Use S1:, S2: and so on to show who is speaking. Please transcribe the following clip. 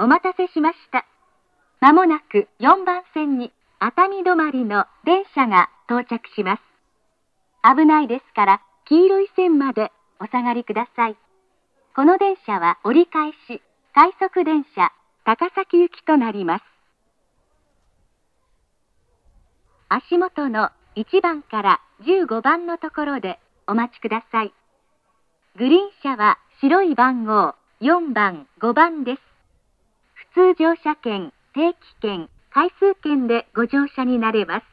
S1: お待たせしました。まもなく4番線に熱海止まりの電車が到着します。危ないですから黄色い線までお下がりください。この電車は折り返し快速電車高崎行きとなります。足元の1番から15番のところでお待ちください。グリーン車は白い番号4番、5番です。普通乗車券、定期券、回数券でご乗車になれます。